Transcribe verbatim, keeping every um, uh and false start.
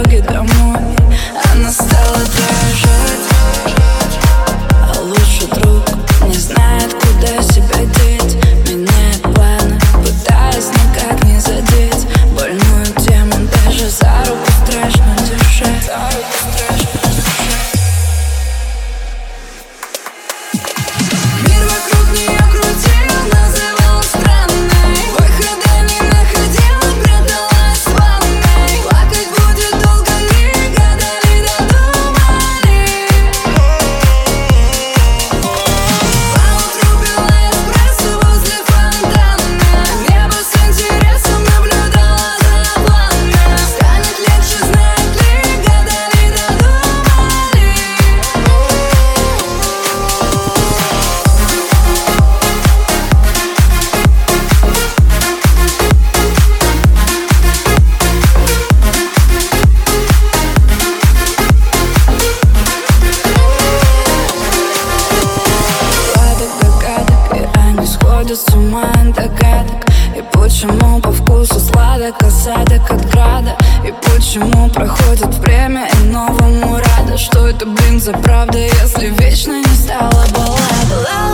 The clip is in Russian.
дороге домой она стала дрожать, а лучший друг не знает, куда себя деть. Меняет планы, пытаясь никак не задеть больную тему. Даже за руку страшно дышать, за руку страшно дышать. Мир вокруг нее крутил, называл странной, выхода не находила, пряталась в ванной. Плакать будет долго, не гадали, додумали. Поутру пила эспрессо возле фонтана, небо с интересом наблюдала за планами. Станет легче, знает ли, гадали, додумали. Догадок, догадок, и они сходят с ума от догадок. И почему по вкусу сладок осадок от града? И почему проходит время и новому рада? Что это, блин, за правда, если вечно не стала баллада?